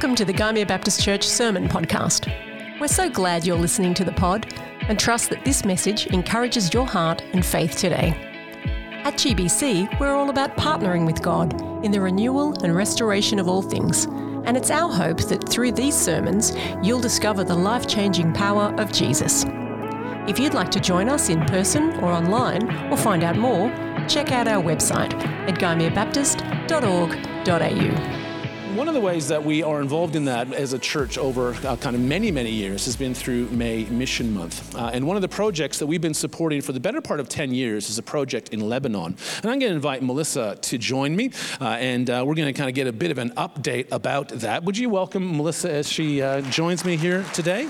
Welcome to the Gymea Baptist Church Sermon Podcast. We're so glad you're listening to the pod and trust that this message encourages your heart and faith today. At GBC, we're all about partnering with God in the renewal and restoration of all things, and it's our hope that through these sermons, you'll discover the life-changing power of Jesus. If you'd like to join us in person or online or find out more, check out our website at gymeabaptist.org.au. One of the ways that we are involved in that as a church over kind of many years has been through May Mission Month. And one of the projects that we've been supporting for the better part of 10 years is a project in Lebanon. And I'm going to invite Melissa to join me, and we're going to kind of get a bit of an update about that. Would you welcome Melissa as she joins me here today?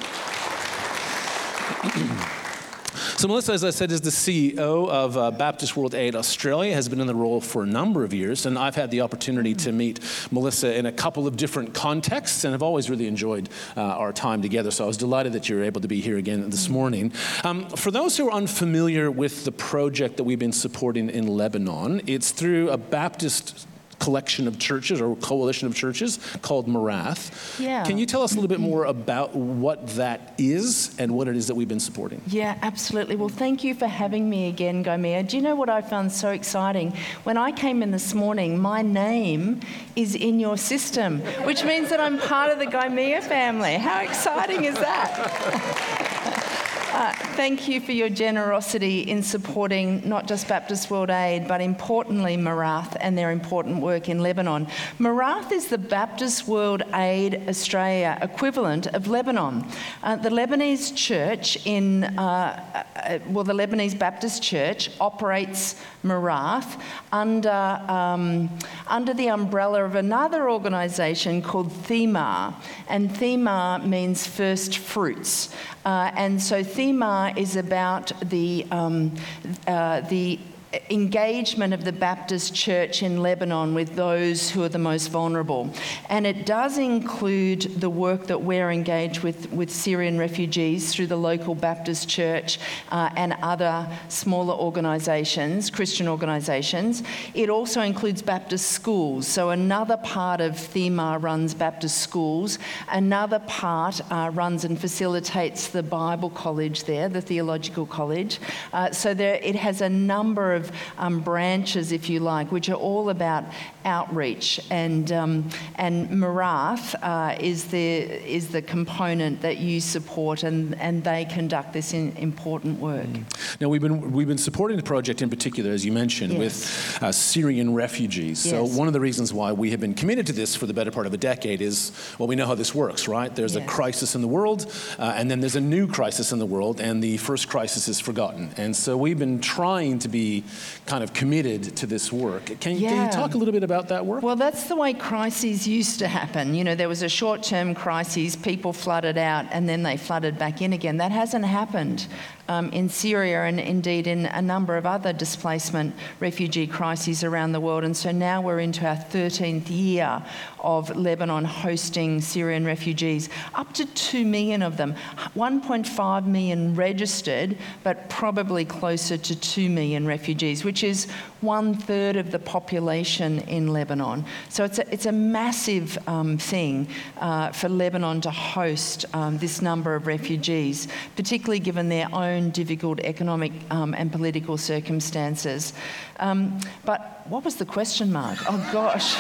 So Melissa, as I said, is the CEO of Baptist World Aid Australia, has been in the role for a number of years, and I've had the opportunity to meet Melissa in a couple of different contexts, and I've always really enjoyed our time together, so I was delighted that you were able to be here again this morning. For those who are unfamiliar with the project that we've been supporting in Lebanon, it's through a Baptist collection of churches or coalition of churches called Marath. Yeah. Can you tell us a little bit more about what that is and what it is that we've been supporting? Yeah, absolutely. Well, thank you for having me again, Gymea. Do you know what I found so exciting? When I came in this morning, my name is in your system, which means that I'm part of the Gymea family. How exciting is that? Thank you for your generosity in supporting not just Baptist World Aid, but importantly Marath and their important work in Lebanon. Marath is the Baptist World Aid Australia equivalent of Lebanon. The Lebanese church the Lebanese Baptist Church operates Marath under the umbrella of another organisation called Thema, and Thema means first fruits. And so Thema is about the engagement of the Baptist Church in Lebanon with those who are the most vulnerable. And it does include the work that we're engaged with Syrian refugees through the local Baptist Church and other smaller organisations, Christian organisations. It also includes Baptist schools. So another part of Thema runs Baptist schools. Another part runs and facilitates the Bible college there, the theological college. It has a number of branches, if you like, which are all about outreach, and Marath is the component that you support, and they conduct this important work. Now we've been supporting the project in particular, as you mentioned, yes, with Syrian refugees. Yes. So one of the reasons why we have been committed to this for the better part of a decade is, well, we know how this works, right? There's yes, a crisis in the world, and then there's a new crisis in the world, and the first crisis is forgotten. And so we've been trying to be kind of committed to this work. Can you talk a little bit about that work? Well, that's the way crises used to happen. You know, there was a short-term crisis, people flooded out, and then they flooded back in again. That hasn't happened in Syria, and indeed in a number of other displacement refugee crises around the world. And so now we're into our 13th year of Lebanon hosting Syrian refugees, up to 2 million of them, 1.5 million registered, but probably closer to 2 million refugees, which is 1/3 of the population in Lebanon. So it's a massive thing for Lebanon to host this number of refugees, particularly given their own difficult economic and political circumstances. But what was the question, Mark? Oh gosh.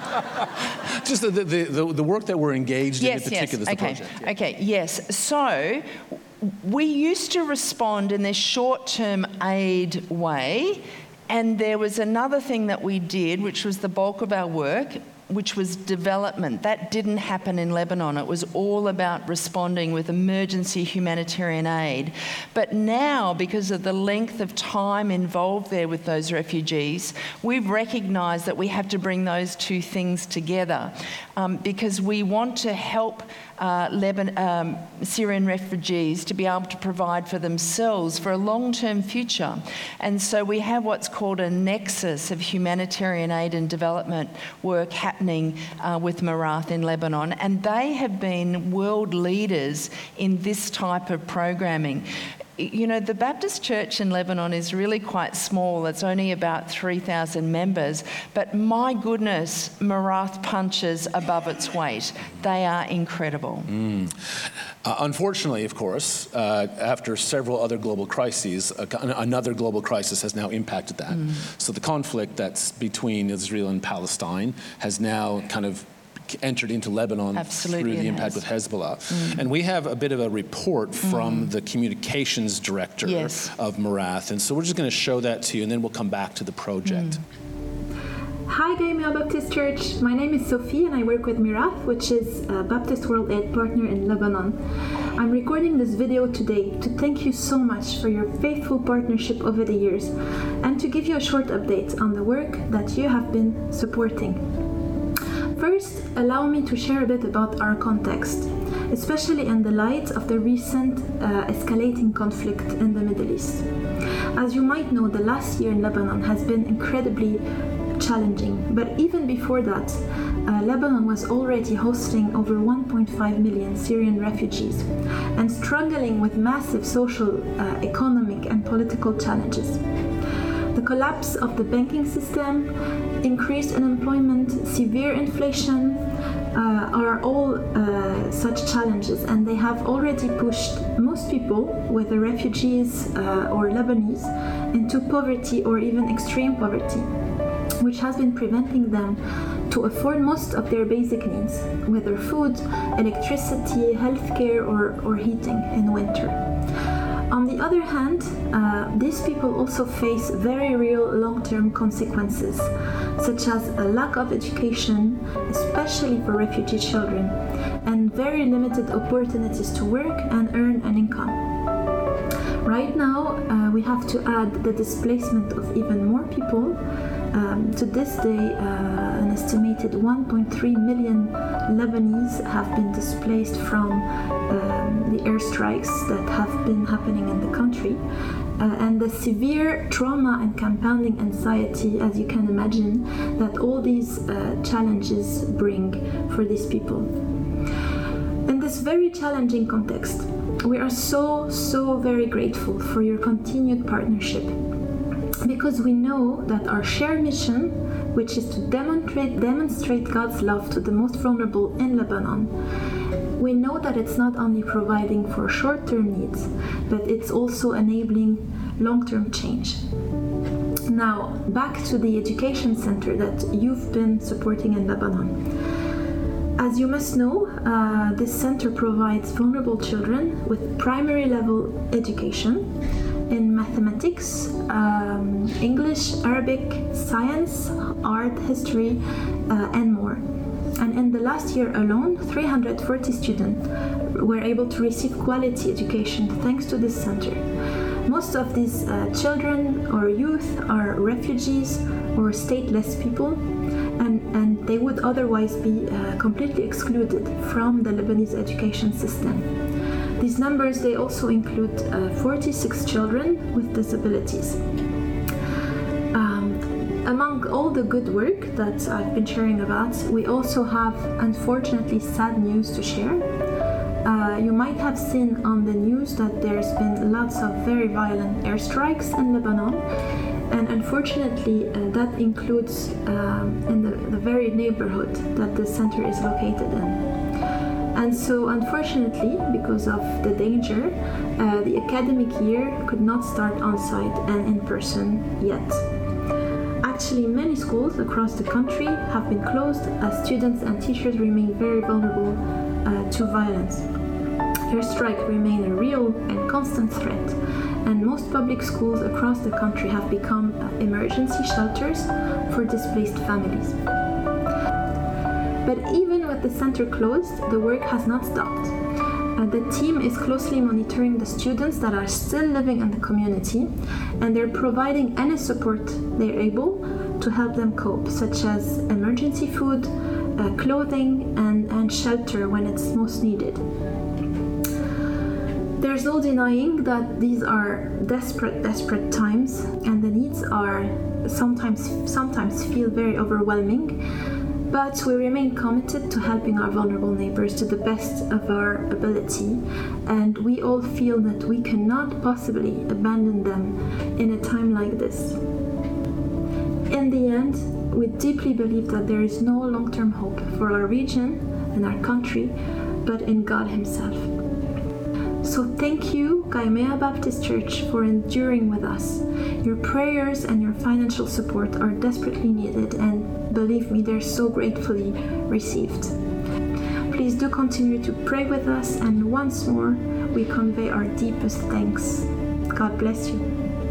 Just the work that we're engaged in particular. Yes. Okay. Yeah. Okay. Yes. So we used to respond in this short-term aid way, and there was another thing that we did, which was the bulk of our work, which was development. That didn't happen in Lebanon. It was all about responding with emergency humanitarian aid. But now, because of the length of time involved there with those refugees, we've recognised that we have to bring those two things together because we want to help Syrian refugees to be able to provide for themselves for a long-term future. And so we have what's called a nexus of humanitarian aid and development work happening with Marath in Lebanon, and they have been world leaders in this type of programming. you know, the Baptist Church in Lebanon is really quite small. It's only about 3,000 members. But my goodness, Merath punches above its weight. They are incredible. Unfortunately, of course, after several other global crises, another global crisis has now impacted that. So the conflict that's between Israel and Palestine has now kind of entered into Lebanon through the impact with Hezbollah. And we have a bit of a report from the communications director of Merath. And so we're just going to show that to you, and then we'll come back to the project. Hi, Gaimel Baptist Church. My name is Sophie, and I work with Merath, which is a Baptist World Aid partner in Lebanon. I'm recording this video today to thank you so much for your faithful partnership over the years, and to give you a short update on the work that you have been supporting. First, allow me to share a bit about our context, especially in the light of the recent escalating conflict in the Middle East. As you might know, the last year in Lebanon has been incredibly challenging, but even before that, Lebanon was already hosting over 1.5 million Syrian refugees and struggling with massive social, economic, and political challenges. The collapse of the banking system, increased unemployment, severe inflation are all such challenges, and they have already pushed most people, whether refugees or Lebanese, into poverty or even extreme poverty, which has been preventing them to afford most of their basic needs, whether food, electricity, healthcare, or heating in winter. On the other hand, these people also face very real long-term consequences, such as a lack of education, especially for refugee children, and very limited opportunities to work and earn an income. Right now, we have to add the displacement of even more people. To this day, an estimated 1.3 million Lebanese have been displaced from the airstrikes that have been happening in the country, and the severe trauma and compounding anxiety, as you can imagine, that all these challenges bring for these people. In this very challenging context, we are so very grateful for your continued partnership, because we know that our shared mission, which is to demonstrate God's love to the most vulnerable in Lebanon, we know that it's not only providing for short-term needs, but it's also enabling long-term change. Now, back to the education center that you've been supporting in Lebanon. As you must know, this center provides vulnerable children with primary level education in mathematics, English, Arabic, science, art, history, and more. And in the last year alone, 340 students were able to receive quality education thanks to this center. Most of these children or youth are refugees or stateless people, and they would otherwise be completely excluded from the Lebanese education system. These numbers, they also include 46 children with disabilities. Among all the good work that I've been sharing about, we also have, unfortunately, sad news to share. You might have seen on the news that there's been lots of very violent airstrikes in Lebanon, and unfortunately that includes in the very neighborhood that the center is located in. And so, unfortunately, because of the danger, the academic year could not start on-site and in person yet. Actually, many schools across the country have been closed as students and teachers remain very vulnerable to violence. Airstrikes remain a real and constant threat, and most public schools across the country have become emergency shelters for displaced families. But even with the center closed, the work has not stopped. The team is closely monitoring the students that are still living in the community, and they're providing any support they're able to help them cope, such as emergency food, clothing, and shelter when it's most needed. There's no denying that these are desperate times, and the needs are sometimes feel very overwhelming. But we remain committed to helping our vulnerable neighbors to the best of our ability, and we all feel that we cannot possibly abandon them in a time like this. In the end, we deeply believe that there is no long-term hope for our region and our country, but in God Himself. So thank you, Kaimea Baptist Church, for enduring with us. Your prayers and your financial support are desperately needed, and believe me, they're so gratefully received. Please do continue to pray with us, and once more, we convey our deepest thanks. God bless you.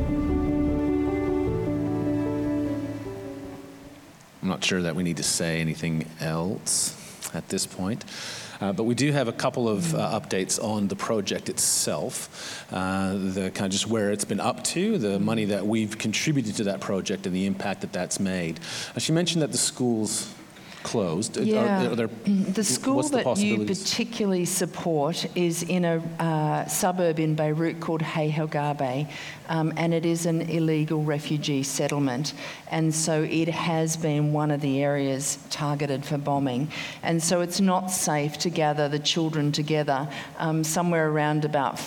I'm not sure that we need to say anything else at this point. But we do have a couple of updates on the project itself, the kind of just where it's been up to, the money that we've contributed to that project and the impact that that's made. She mentioned that the school's closed. Yeah. The school that you particularly support is in a suburb in Beirut called Hay Helgabe, and it is an illegal refugee settlement. And so it has been one of the areas targeted for bombing. And so it's not safe to gather the children together. Somewhere around about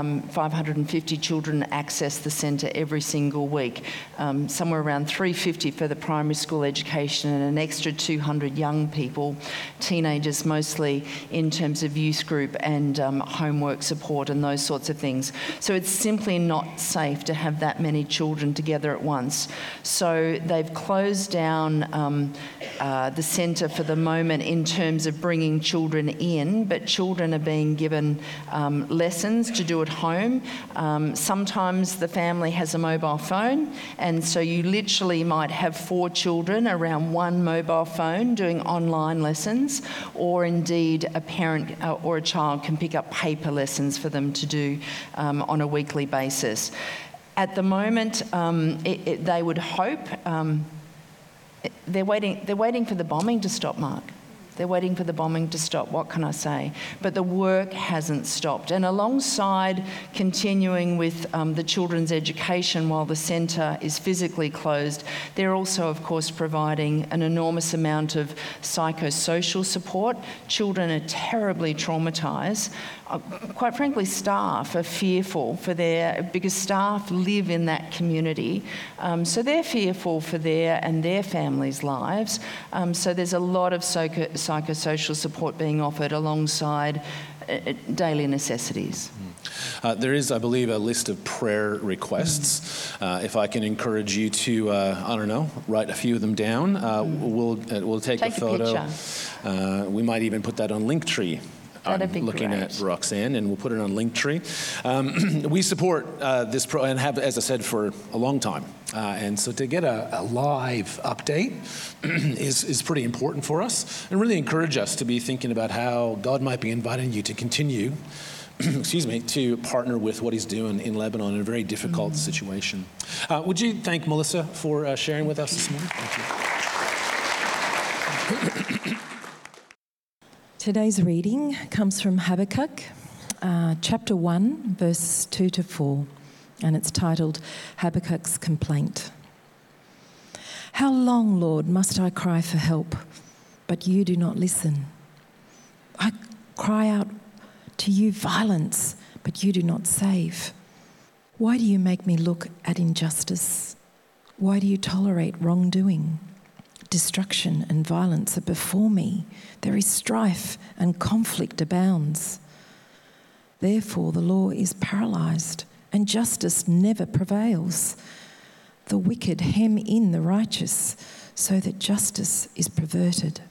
550 children access the centre every single week. Somewhere around 350 for the primary school education and an extra 200 young people, teenagers mostly, in terms of youth group and homework support and those sorts of things. So it's simply not safe to have that many children together at once. So they've closed down the centre for the moment in terms of bringing children in, but children are being given lessons to do at home. Sometimes the family has a mobile phone, and so you literally might have 4 children around one mobile phone doing online lessons, or indeed a parent or a child can pick up paper lessons for them to do on a weekly basis. At the moment, they would hope, they're waiting for the bombing to stop, Mark. They're waiting for the bombing to stop, what can I say? But the work hasn't stopped. And alongside continuing with the children's education while the centre is physically closed, they're also, of course, providing an enormous amount of psychosocial support. Children are terribly traumatised. Quite frankly, staff are fearful because staff live in that community. So they're fearful for their and their families' lives. So there's a lot of psychosocial support being offered alongside daily necessities. There is, I believe, a list of prayer requests. If I can encourage you to, I don't know, write a few of them down. We'll take a photo. We might even put that on Linktree. That'd be looking great. at Roxanne, and we'll put it on Linktree. We support this and have, as I said, for a long time. And so to get a live update is pretty important for us, and really encourage us to be thinking about how God might be inviting you to continue, to partner with what He's doing in Lebanon in a very difficult situation. Would you thank Melissa for sharing with us this morning? Thank you. Today's reading comes from Habakkuk, chapter 1, verse 2 to 4, and it's titled Habakkuk's Complaint. How long, Lord, must I cry for help, but you do not listen? I cry out to you violence, but you do not save. Why do you make me look at injustice? Why do you tolerate wrongdoing? Destruction and violence are before me. There is strife and conflict abounds. Therefore, the law is paralyzed and justice never prevails. The wicked hem in the righteous so that justice is perverted.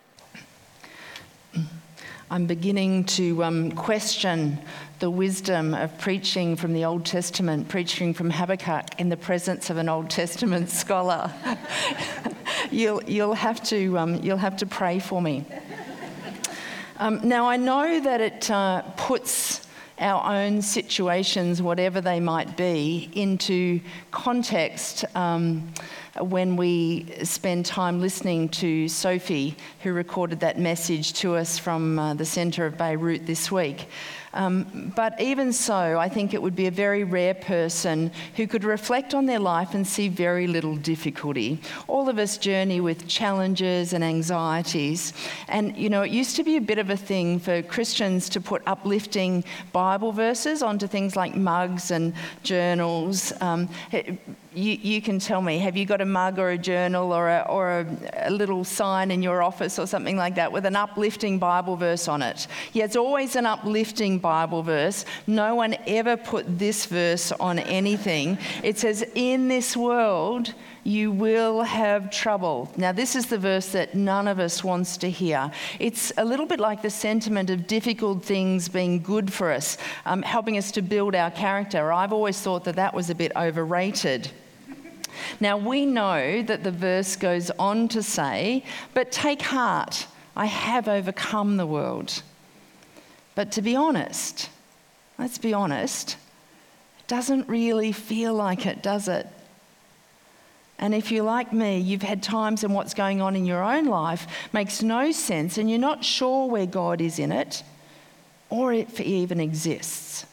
I'm beginning to question the wisdom of preaching from the Old Testament, preaching from Habakkuk in the presence of an Old Testament scholar. You'll have to pray for me. Now I know that it puts our own situations, whatever they might be, into context when we spend time listening to Sophie, who recorded that message to us from the centre of Beirut this week. But even so, I think it would be a very rare person who could reflect on their life and see very little difficulty. All of us journey with challenges and anxieties. And, you know, it used to be a bit of a thing for Christians to put uplifting Bible verses onto things like mugs and journals. You can tell me, have you got a mug or a journal or a little sign in your office or something like that with an uplifting Bible verse on it? Yeah, it's always an uplifting Bible verse. No one ever put this verse on anything. It says, in this world, you will have trouble. Now, this is the verse that none of us wants to hear. It's a little bit like the sentiment of difficult things being good for us, helping us to build our character. I've always thought that that was a bit overrated. Now, we know that the verse goes on to say, but take heart, I have overcome the world. But to be honest, let's be honest, it doesn't really feel like it, does it? And if you're like me, you've had times when what's going on in your own life makes no sense and you're not sure where God is in it or if He even exists.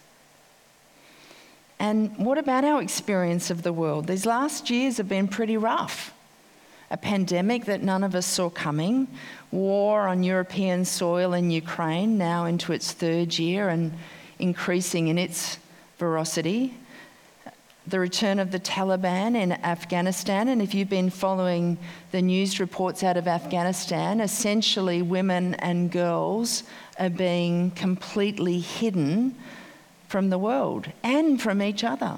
And what about our experience of the world? These last years have been pretty rough. A pandemic that none of us saw coming, war on European soil in Ukraine, now into its third year and increasing in its ferocity. The return of the Taliban in Afghanistan, and if you've been following the news reports out of Afghanistan, essentially women and girls are being completely hidden from the world and from each other.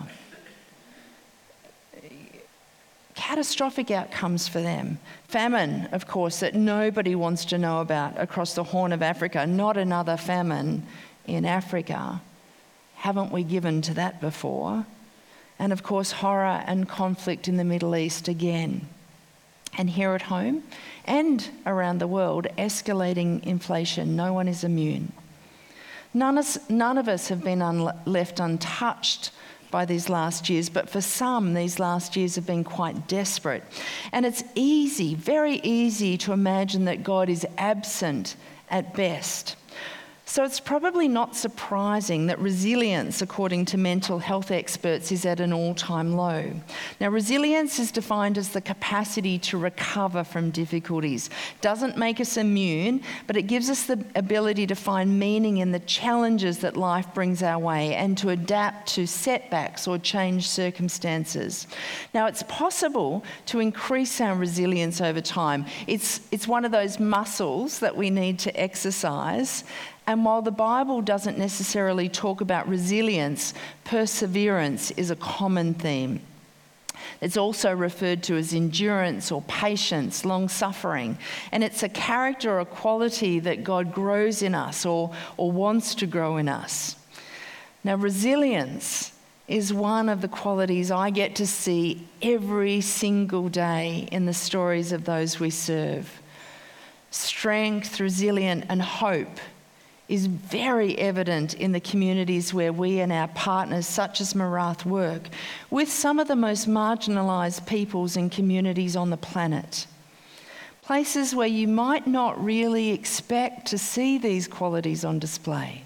Catastrophic outcomes for them. Famine, of course, that nobody wants to know about across the Horn of Africa. Not another famine in Africa. Haven't we given to that before? And of course, horror and conflict in the Middle East again. And here at home and around the world, escalating inflation. No one is immune. None of us have been left untouched by these last years, but for some, these last years have been quite desperate. And it's easy, very easy to imagine that God is absent at best. So it's probably not surprising that resilience, according to mental health experts, is at an all-time low. Now, resilience is defined as the capacity to recover from difficulties. Doesn't make us immune, but it gives us the ability to find meaning in the challenges that life brings our way and to adapt to setbacks or changed circumstances. Now, it's possible to increase our resilience over time. It's one of those muscles that we need to exercise. And while the Bible doesn't necessarily talk about resilience, perseverance is a common theme. It's also referred to as endurance or patience, long-suffering. And it's a character or a quality that God grows in us or wants to grow in us. Now, resilience is one of the qualities I get to see every single day in the stories of those we serve. Strength, resilience, and hope is very evident in the communities where we and our partners, such as Marath, work with some of the most marginalised peoples and communities on the planet. Places where you might not really expect to see these qualities on display.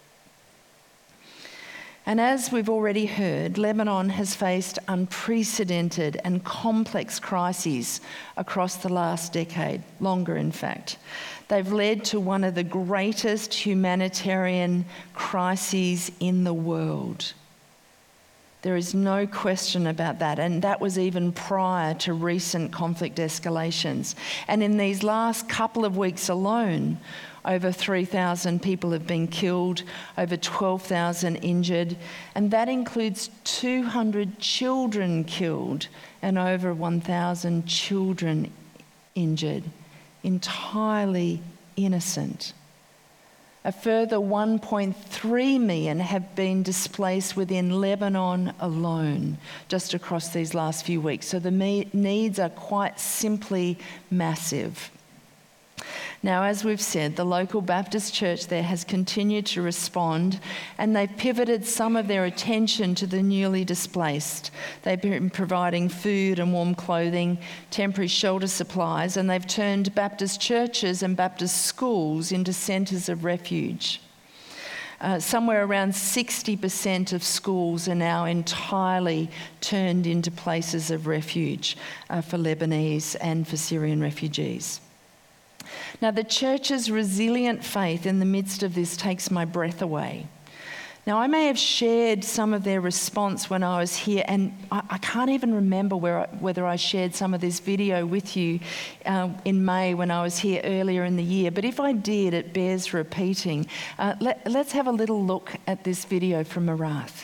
And as we've already heard, Lebanon has faced unprecedented and complex crises across the last decade, longer in fact. They've led to one of the greatest humanitarian crises in the world. There is no question about that, and that was even prior to recent conflict escalations. And in these last couple of weeks alone, over 3,000 people have been killed, over 12,000 injured, and that includes 200 children killed and over 1,000 children injured, entirely innocent. A further 1.3 million have been displaced within Lebanon alone, just across these last few weeks. So the needs are quite simply massive. Now, as we've said, the local Baptist church there has continued to respond, and they've pivoted some of their attention to the newly displaced. They've been providing food and warm clothing, temporary shelter supplies, and they've turned Baptist churches and Baptist schools into centres of refuge. Somewhere around 60% of schools are now entirely turned into places of refuge for Lebanese and for Syrian refugees. Now, the church's resilient faith in the midst of this takes my breath away. Now, I may have shared some of their response when I was here, and I can't even remember whether I shared some of this video with you in May when I was here earlier in the year. But if I did, it bears repeating. Let's have a little look at this video from Marath.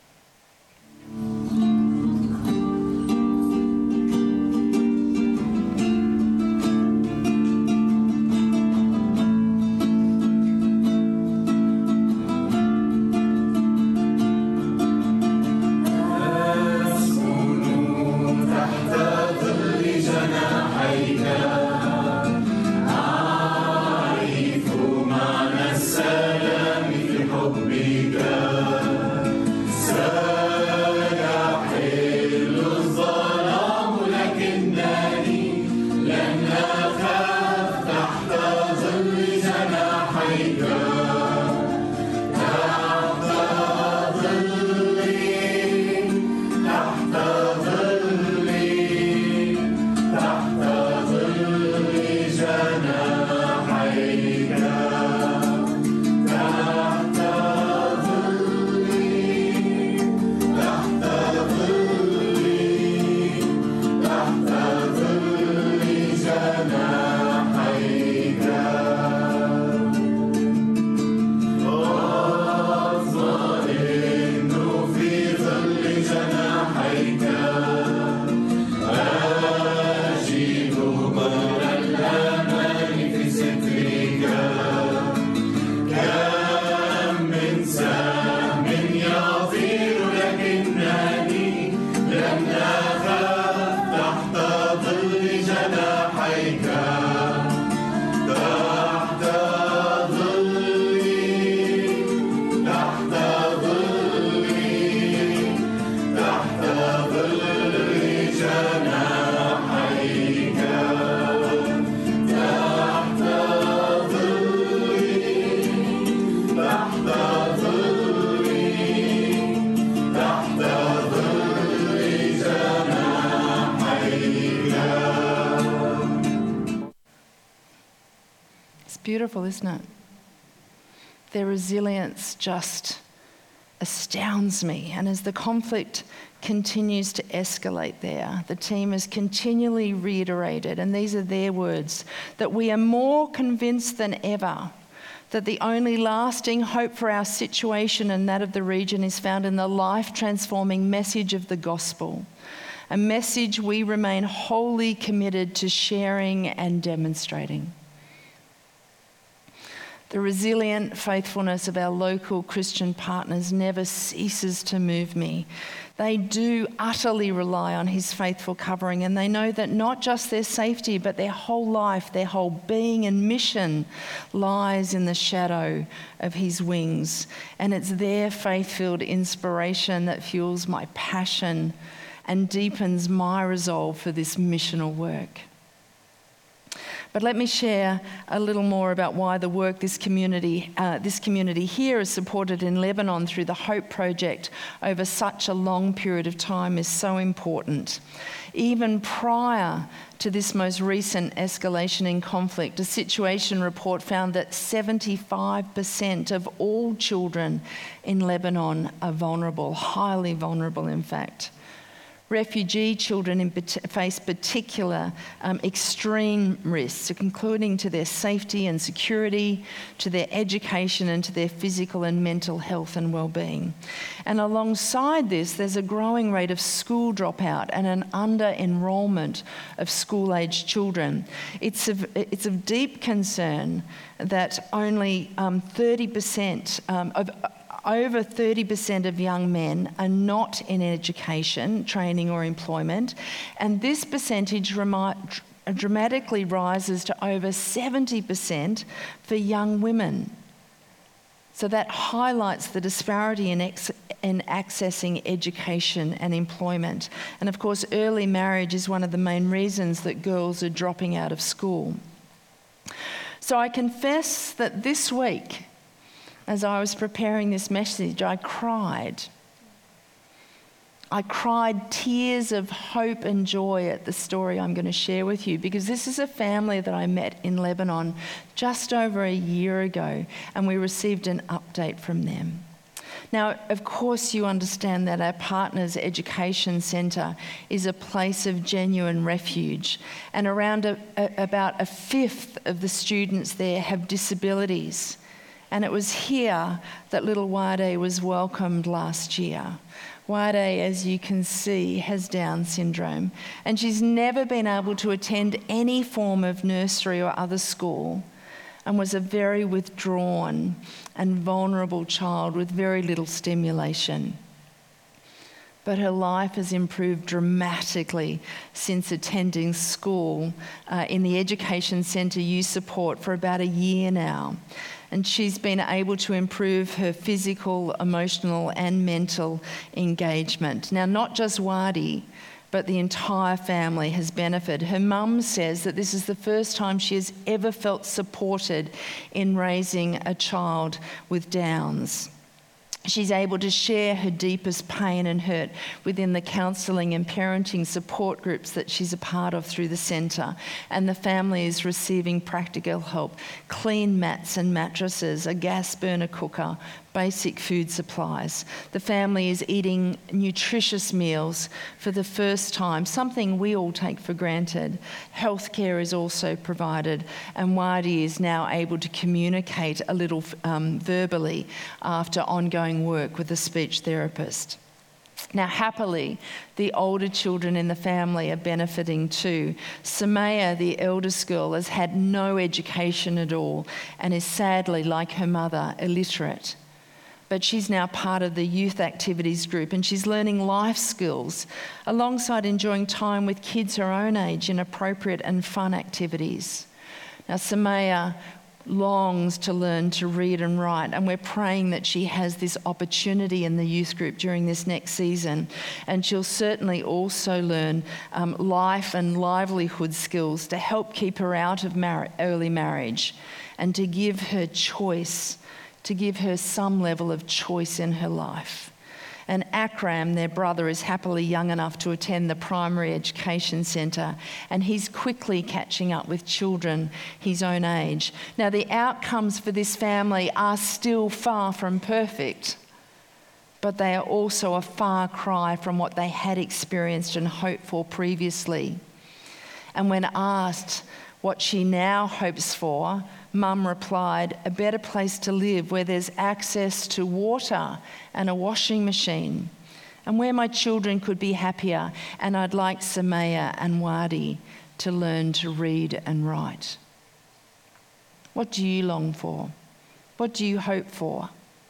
Beautiful, isn't it? Their resilience just astounds me. And as the conflict continues to escalate there, the team has continually reiterated, and these are their words, that we are more convinced than ever that the only lasting hope for our situation and that of the region is found in the life-transforming message of the gospel, a message we remain wholly committed to sharing and demonstrating. The resilient faithfulness of our local Christian partners never ceases to move me. They do utterly rely on his faithful covering, and they know that not just their safety, but their whole life, their whole being and mission lies in the shadow of his wings. And it's their faith-filled inspiration that fuels my passion and deepens my resolve for this missional work. But let me share a little more about why the work this community here is supported in Lebanon through the Hope Project over such a long period of time is so important. Even prior to this most recent escalation in conflict, a situation report found that 75% of all children in Lebanon are vulnerable, highly vulnerable in fact. Refugee children face particular extreme risks, including to their safety and security, to their education and to their physical and mental health and well-being. And alongside this, there's a growing rate of school dropout and an under-enrolment of school-aged children. It's of deep concern that only 30% of over 30% of young men are not in education, training or employment, and this percentage dramatically rises to over 70% for young women. So that highlights the disparity in accessing education and employment. And of course, early marriage is one of the main reasons that girls are dropping out of school. So I confess that this week, as I was preparing this message, I cried. I cried tears of hope and joy at the story I'm going to share with you, because this is a family that I met in Lebanon just over a year ago, and we received an update from them. Now, of course, you understand that our Partners Education Centre is a place of genuine refuge, and around about a fifth of the students there have disabilities. And it was here that little Wade was welcomed last year. Wade, as you can see, has Down syndrome, and she's never been able to attend any form of nursery or other school, and was a very withdrawn and vulnerable child with very little stimulation. But her life has improved dramatically since attending school in the Education Centre Youth Support for about a year now. And she's been able to improve her physical, emotional and mental engagement. Now, not just Wadi, but the entire family has benefited. Her mum says that this is the first time she has ever felt supported in raising a child with Downs. She's able to share her deepest pain and hurt within the counselling and parenting support groups that she's a part of through the centre. And the family is receiving practical help, clean mats and mattresses, a gas burner cooker, basic food supplies. The family is eating nutritious meals for the first time, something we all take for granted. Healthcare is also provided, and Wadi is now able to communicate a little verbally after ongoing work with a speech therapist. Now, happily, the older children in the family are benefiting too. Samaya, the eldest girl, has had no education at all and is sadly, like her mother, illiterate. But she's now part of the youth activities group, and she's learning life skills alongside enjoying time with kids her own age in appropriate and fun activities. Now, Samaya longs to learn to read and write, and we're praying that she has this opportunity in the youth group during this next season. And she'll certainly also learn life and livelihood skills to help keep her out of early marriage and to give her choice, to give her some level of choice in her life. And Akram, their brother, is happily young enough to attend the primary education centre, and he's quickly catching up with children his own age. Now, the outcomes for this family are still far from perfect, but they are also a far cry from what they had experienced and hoped for previously. And when asked what she now hopes for, Mum replied, a better place to live where there's access to water and a washing machine, and where my children could be happier, and I'd like Samaya and Wadi to learn to read and write. What do you long for? What do you hope for?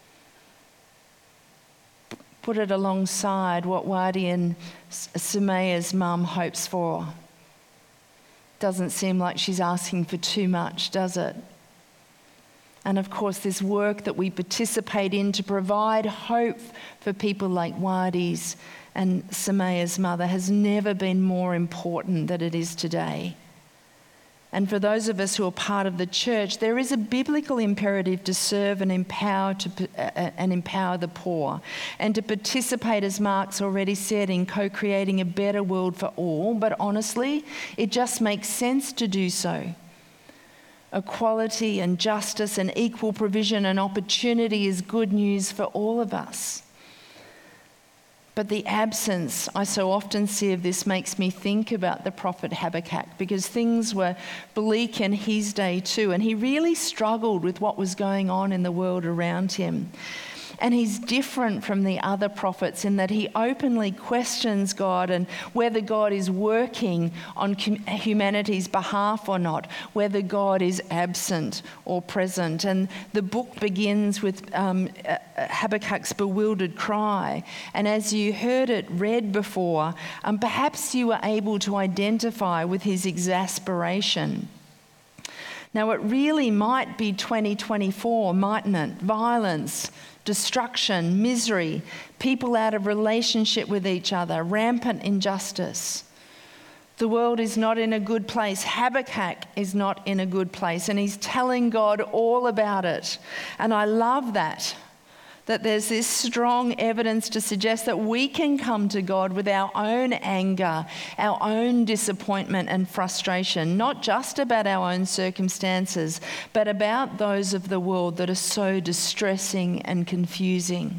Put it alongside what Wadi and Samaya's mum hopes for. Doesn't seem like she's asking for too much, does it? And of course, this work that we participate in to provide hope for people like Wadi's and Samaya's mother has never been more important than it is today. And for those of us who are part of the church, there is a biblical imperative to serve and empower the poor, and to participate, as Mark's already said, in co-creating a better world for all. But honestly, it just makes sense to do so. Equality and justice and equal provision and opportunity is good news for all of us. But the absence I so often see of this makes me think about the prophet Habakkuk, because things were bleak in his day too, and he really struggled with what was going on in the world around him. And he's different from the other prophets in that he openly questions God and whether God is working on humanity's behalf or not, whether God is absent or present. And the book begins with Habakkuk's bewildered cry. And as you heard it read before, perhaps you were able to identify with his exasperation. Now, it really might be 2024, mightn't it? Violence, destruction, misery, people out of relationship with each other, rampant injustice. The world is not in a good place. Habakkuk is not in a good place, and he's telling God all about it. And I love that there's this strong evidence to suggest that we can come to God with our own anger, our own disappointment and frustration, not just about our own circumstances, but about those of the world that are so distressing and confusing.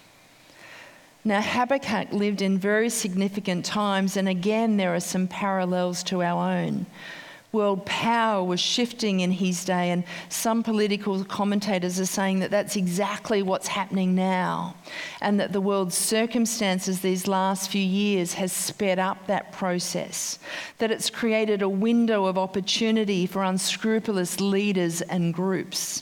Now, Habakkuk lived in very significant times, and again, there are some parallels to our own. World power was shifting in his day, and some political commentators are saying that that's exactly what's happening now, and that the world's circumstances these last few years has sped up that process, that it's created a window of opportunity for unscrupulous leaders and groups.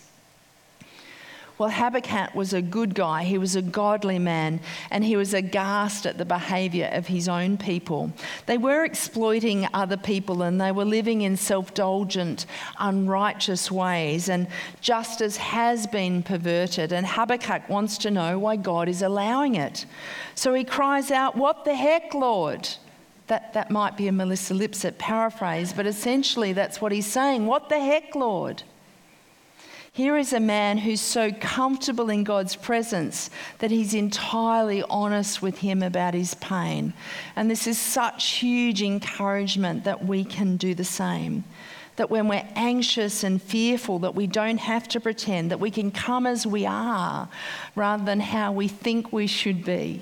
Well, Habakkuk was a good guy. He was a godly man, and he was aghast at the behaviour of his own people. They were exploiting other people, and they were living in self-indulgent, unrighteous ways, and justice has been perverted, and Habakkuk wants to know why God is allowing it. So he cries out, "What the heck, Lord?" That might be a Melissa Lipset paraphrase, but essentially that's what he's saying. What the heck, Lord? Here is a man who's so comfortable in God's presence that he's entirely honest with him about his pain. And this is such huge encouragement that we can do the same. That when we're anxious and fearful, that we don't have to pretend, that we can come as we are rather than how we think we should be.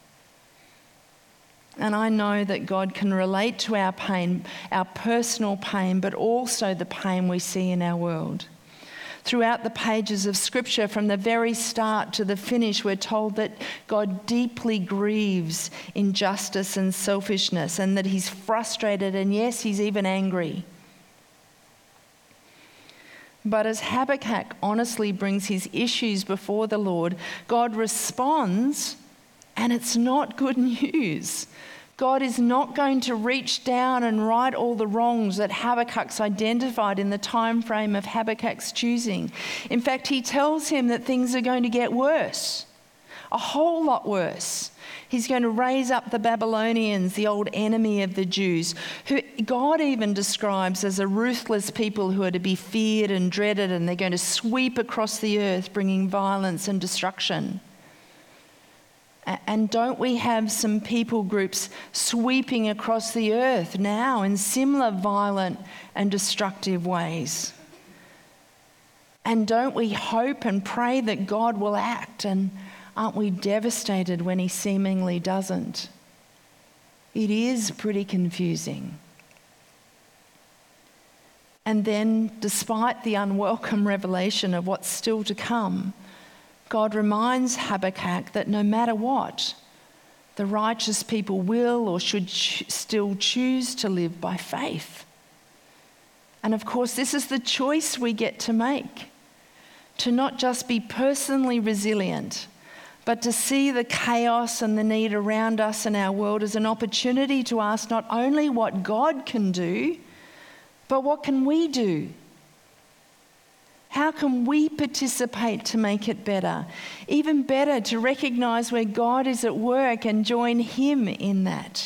And I know that God can relate to our pain, our personal pain, but also the pain we see in our world. Throughout the pages of Scripture, from the very start to the finish, we're told that God deeply grieves injustice and selfishness, and that he's frustrated, and yes, he's even angry. But as Habakkuk honestly brings his issues before the Lord, God responds, and it's not good news. God is not going to reach down and right all the wrongs that Habakkuk's identified in the time frame of Habakkuk's choosing. In fact, he tells him that things are going to get worse, a whole lot worse. He's going to raise up the Babylonians, the old enemy of the Jews, who God even describes as a ruthless people who are to be feared and dreaded, and they're going to sweep across the earth, bringing violence and destruction. And don't we have some people groups sweeping across the earth now in similar violent and destructive ways? And don't we hope and pray that God will act? And aren't we devastated when he seemingly doesn't? It is pretty confusing. And then, despite the unwelcome revelation of what's still to come, God reminds Habakkuk that no matter what, the righteous people will or should still choose to live by faith. And of course, this is the choice we get to make, to not just be personally resilient, but to see the chaos and the need around us and our world as an opportunity to ask not only what God can do, but what can we do? How can we participate to make it better? Even better, to recognise where God is at work and join him in that.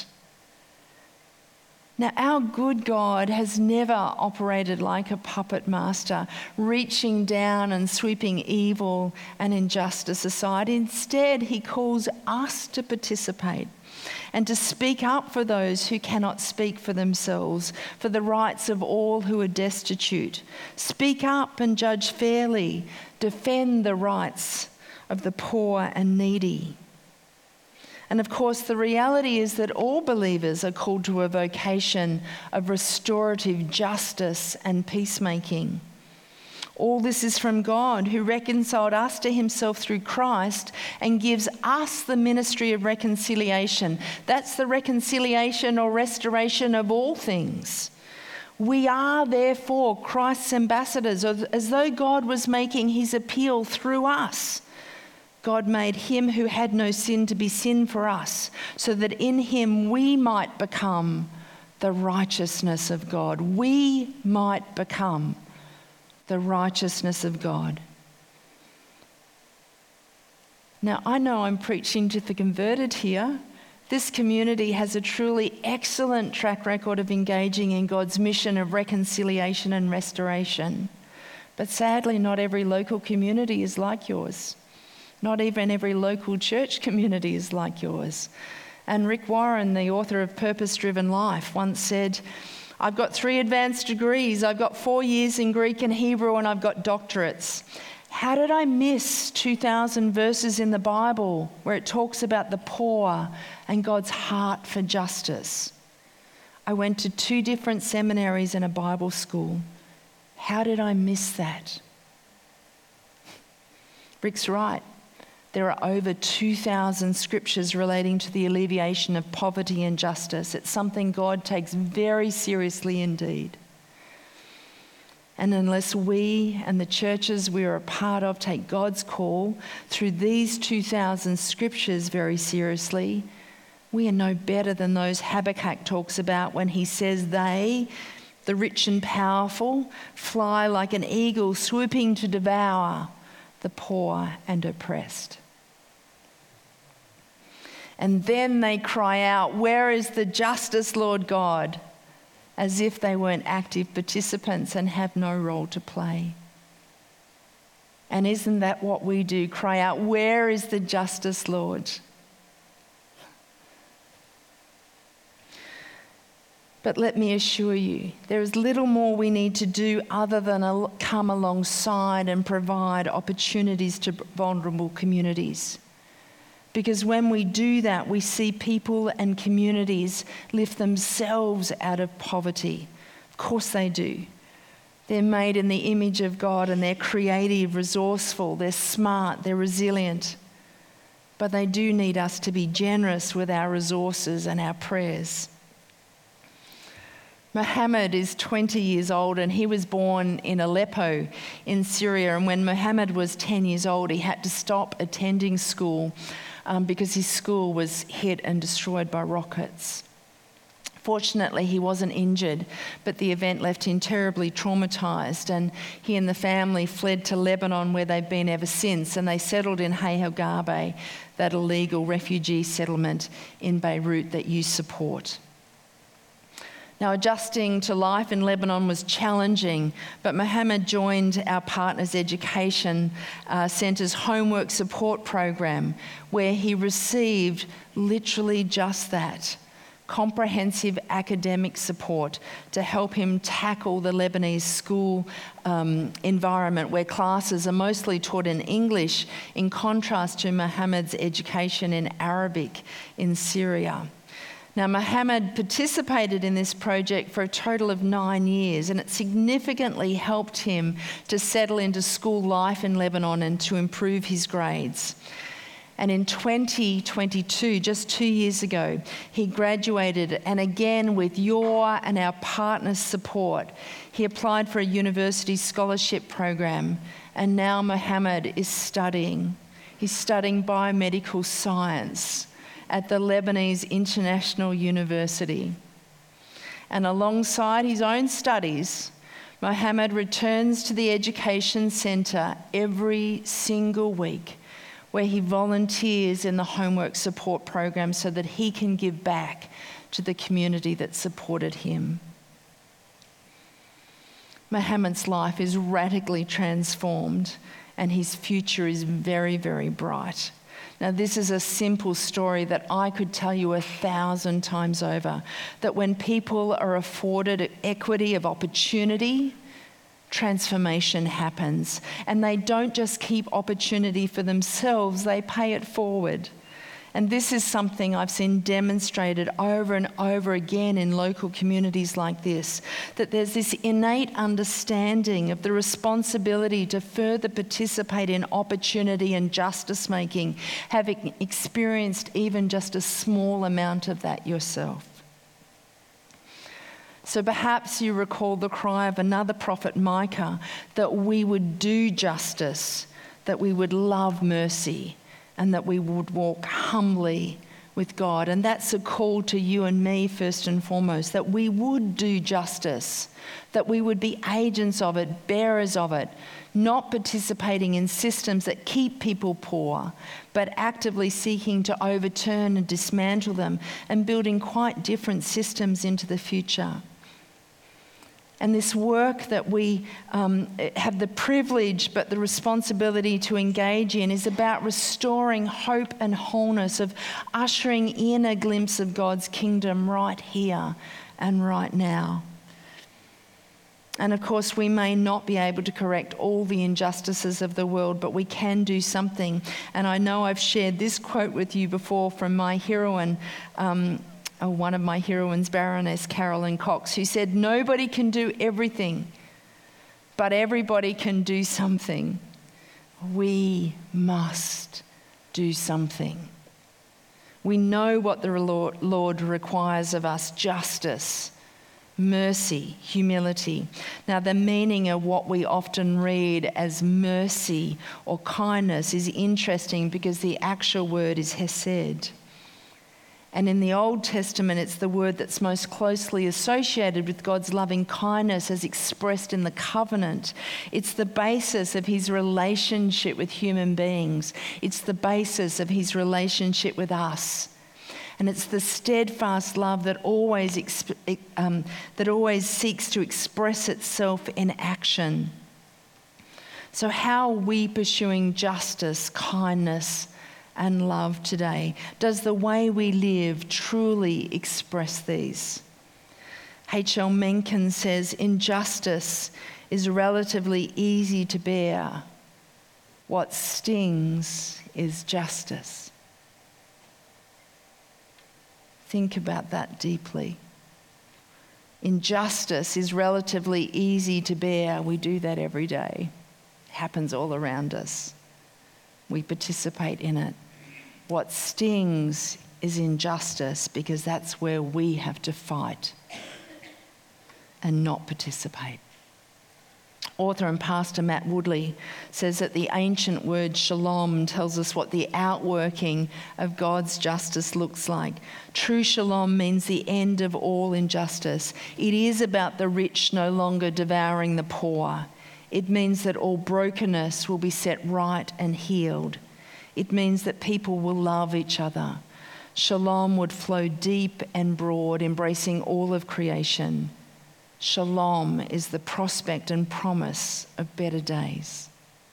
Now, our good God has never operated like a puppet master, reaching down and sweeping evil and injustice aside. Instead, he calls us to participate and to speak up for those who cannot speak for themselves, for the rights of all who are destitute. Speak up and judge fairly. Defend the rights of the poor and needy. And of course, the reality is that all believers are called to a vocation of restorative justice and peacemaking. All this is from God, who reconciled us to himself through Christ and gives us the ministry of reconciliation. That's the reconciliation or restoration of all things. We are therefore Christ's ambassadors, as though God was making his appeal through us. God made him who had no sin to be sin for us, so that in him we might become the righteousness of God. We might become the righteousness of God. Now, I know I'm preaching to the converted here. This community has a truly excellent track record of engaging in God's mission of reconciliation and restoration. But sadly, not every local community is like yours. Not even every local church community is like yours. And Rick Warren, the author of Purpose Driven Life, once said, I've got 3 advanced degrees, I've got 4 years in Greek and Hebrew, and I've got doctorates. How did I miss 2,000 verses in the Bible where it talks about the poor and God's heart for justice? I went to 2 different seminaries and a Bible school. How did I miss that? Rick's right. There are over 2,000 scriptures relating to the alleviation of poverty and justice. It's something God takes very seriously indeed. And unless we and the churches we are a part of take God's call through these 2,000 scriptures very seriously, we are no better than those Habakkuk talks about when he says they, the rich and powerful, fly like an eagle swooping to devour the poor and oppressed. And then they cry out, where is the justice, Lord God? As if they weren't active participants and have no role to play. And isn't that what we do? Cry out, where is the justice, Lord? But let me assure you, there is little more we need to do other than come alongside and provide opportunities to vulnerable communities. Because when we do that, we see people and communities lift themselves out of poverty. Of course they do. They're made in the image of God and they're creative, resourceful, they're smart, they're resilient. But they do need us to be generous with our resources and our prayers. Muhammad is 20 years old and he was born in Aleppo in Syria. And when Muhammad was 10 years old, he had to stop attending school because his school was hit and destroyed by rockets. Fortunately, he wasn't injured, but the event left him terribly traumatised, and he and the family fled to Lebanon, where they've been ever since, and they settled in Hayel Garbe, that illegal refugee settlement in Beirut that you support. Now, adjusting to life in Lebanon was challenging, but Muhammad joined our Partners Education Centre's homework support program, where he received literally just that, comprehensive academic support to help him tackle the Lebanese school environment, where classes are mostly taught in English, in contrast to Muhammad's education in Arabic in Syria. Now, Muhammad participated in this project for a total of 9 years, and it significantly helped him to settle into school life in Lebanon and to improve his grades. And in 2022, just 2 years ago, he graduated, and again with your and our partners' support, he applied for a university scholarship program, and now Muhammad is studying. He's studying biomedical science at the Lebanese International University. And alongside his own studies, Muhammad returns to the Education Centre every single week, where he volunteers in the homework support program so that he can give back to the community that supported him. Muhammad's life is radically transformed, and his future is very, very bright. Now, this is a simple story that I could tell you 1,000 times over, that when people are afforded equity of opportunity, transformation happens. And they don't just keep opportunity for themselves, they pay it forward. And this is something I've seen demonstrated over and over again in local communities like this, that there's this innate understanding of the responsibility to further participate in opportunity and justice making, having experienced even just a small amount of that yourself. So perhaps you recall the cry of another prophet, Micah, that we would do justice, that we would love mercy, and that we would walk humbly with God. And that's a call to you and me first and foremost, that we would do justice, that we would be agents of it, bearers of it, not participating in systems that keep people poor, but actively seeking to overturn and dismantle them and building quite different systems into the future. And this work that we have the privilege but the responsibility to engage in is about restoring hope and wholeness, of ushering in a glimpse of God's kingdom right here and right now. And of course, we may not be able to correct all the injustices of the world, but we can do something. And I know I've shared this quote with you before from my heroine, one of my heroines, Baroness Carolyn Cox, who said, "Nobody can do everything, but everybody can do something. We must do something." We know what the Lord requires of us: justice, mercy, humility. Now, the meaning of what we often read as mercy or kindness is interesting because the actual word is hesed. And in the Old Testament, it's the word that's most closely associated with God's loving kindness as expressed in the covenant. It's the basis of his relationship with human beings. It's the basis of his relationship with us. And it's the steadfast love that always seeks to express itself in action. So how are we pursuing justice, kindness, and love today? Does the way we live truly express these? H.L. Mencken says, "Injustice is relatively easy to bear. What stings is justice." Think about that deeply. Injustice is relatively easy to bear. We do that every day. It happens all around us. We participate in it. What stings is injustice, because that's where we have to fight and not participate. Author and pastor Matt Woodley says that the ancient word shalom tells us what the outworking of God's justice looks like. True shalom means the end of all injustice. It is about the rich no longer devouring the poor. It means that all brokenness will be set right and healed. It means that people will love each other. Shalom would flow deep and broad, embracing all of creation. Shalom is the prospect and promise of better days.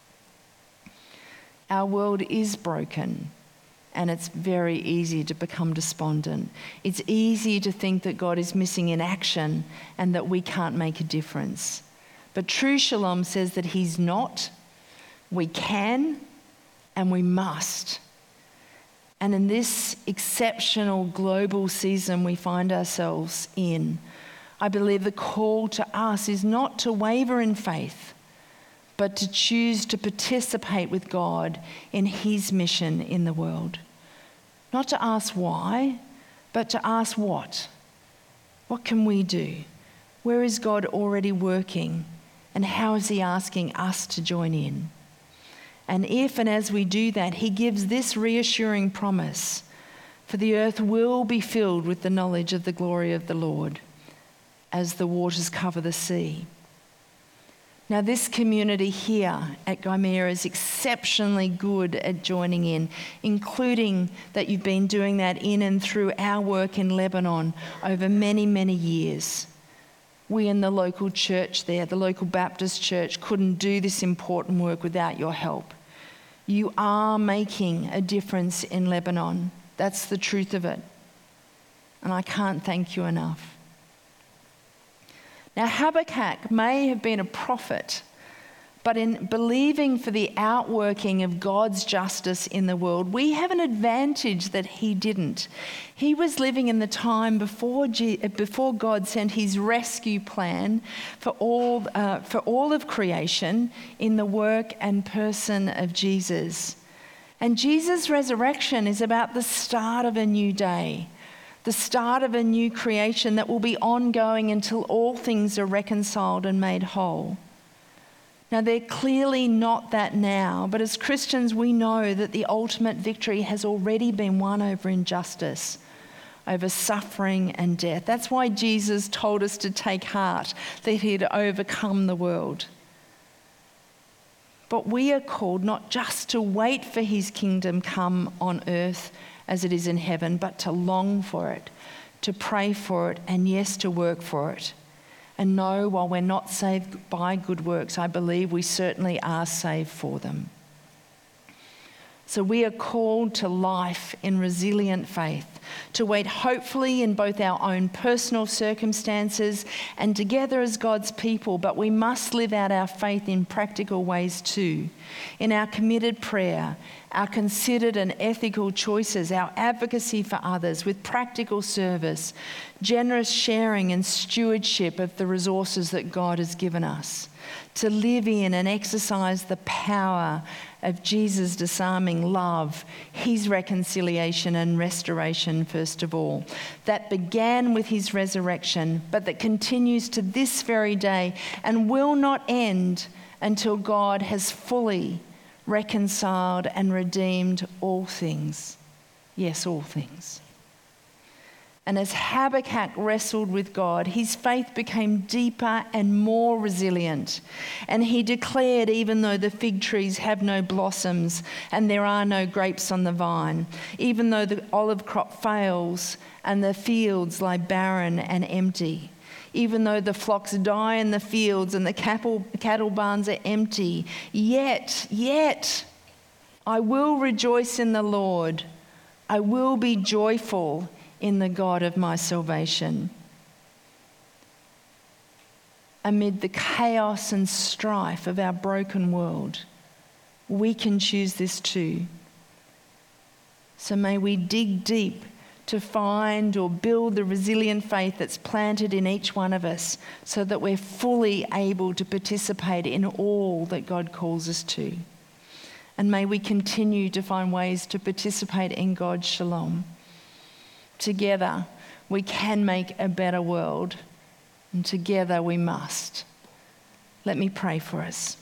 Our world is broken, and it's very easy to become despondent. It's easy to think that God is missing in action and that we can't make a difference. But true shalom says that he's not, we can, and we must. And in this exceptional global season we find ourselves in, I believe the call to us is not to waver in faith, but to choose to participate with God in his mission in the world. Not to ask why, but to ask what. What can we do? Where is God already working? And how is he asking us to join in? And if and as we do that, he gives this reassuring promise: for the earth will be filled with the knowledge of the glory of the Lord, as the waters cover the sea. Now, this community here at Gaimea is exceptionally good at joining in, including that you've been doing that in and through our work in Lebanon over many, many years. We in the local church there, the local Baptist church, couldn't do this important work without your help. You are making a difference in Lebanon. That's the truth of it. And I can't thank you enough. Now, Habakkuk may have been a prophet, But in believing for the outworking of God's justice in the world, we have an advantage that he didn't. He was living in the time before God sent his rescue plan for all of creation in the work and person of Jesus. And Jesus' resurrection is about the start of a new day, the start of a new creation that will be ongoing until all things are reconciled and made whole. Now, they're clearly not that now, but as Christians, we know that the ultimate victory has already been won over injustice, over suffering and death. That's why Jesus told us to take heart, that he had overcome the world. But we are called not just to wait for his kingdom come on earth as it is in heaven, but to long for it, to pray for it, and yes, to work for it. And no, while we're not saved by good works, I believe we certainly are saved for them. So we are called to life in resilient faith, to wait hopefully in both our own personal circumstances and together as God's people, but we must live out our faith in practical ways too, in our committed prayer, our considered and ethical choices, our advocacy for others with practical service, generous sharing and stewardship of the resources that God has given us, to live in and exercise the power of Jesus' disarming love, his reconciliation and restoration first of all, that began with his resurrection, but that continues to this very day and will not end until God has fully reconciled and redeemed all things. Yes, all things. And as Habakkuk wrestled with God, his faith became deeper and more resilient. And he declared, even though the fig trees have no blossoms and there are no grapes on the vine, even though the olive crop fails and the fields lie barren and empty, even though the flocks die in the fields and the cattle barns are empty, yet I will rejoice in the Lord. I will be joyful in the God of my salvation. Amid the chaos and strife of our broken world, we can choose this too. So may we dig deep to find or build the resilient faith that's planted in each one of us so that we're fully able to participate in all that God calls us to. And may we continue to find ways to participate in God's shalom. Together, we can make a better world, and together we must. Let me pray for us.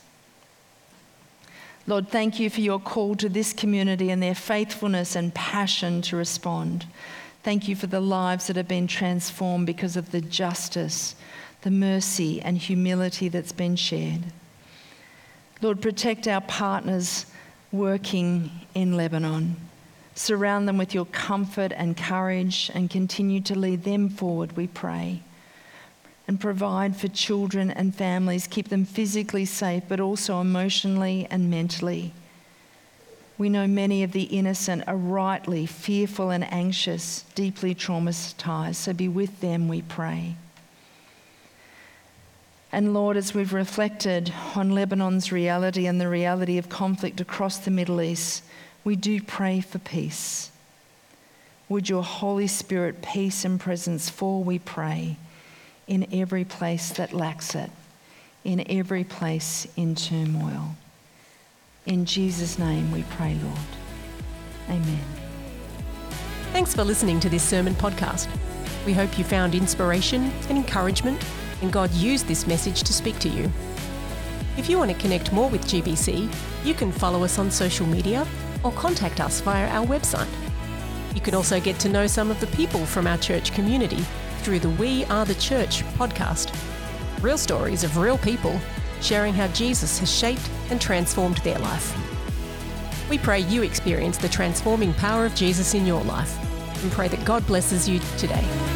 Lord, thank you for your call to this community and their faithfulness and passion to respond. Thank you for the lives that have been transformed because of the justice, the mercy and humility that's been shared. Lord, protect our partners working in Lebanon. Surround them with your comfort and courage and continue to lead them forward, we pray. And provide for children and families, keep them physically safe, but also emotionally and mentally. We know many of the innocent are rightly fearful and anxious, deeply traumatized, so be with them, we pray. And Lord, as we've reflected on Lebanon's reality and the reality of conflict across the Middle East, we do pray for peace. Would your Holy Spirit peace and presence fall, we pray, in every place that lacks it, in every place in turmoil. In Jesus' name we pray, Lord. Amen. Thanks for listening to this sermon podcast. We hope you found inspiration and encouragement, and God used this message to speak to you. If you want to connect more with GBC, you can follow us on social media or contact us via our website. You can also get to know some of the people from our church community through the We Are the Church podcast. Real stories of real people sharing how Jesus has shaped and transformed their life. We pray you experience the transforming power of Jesus in your life and pray that God blesses you today.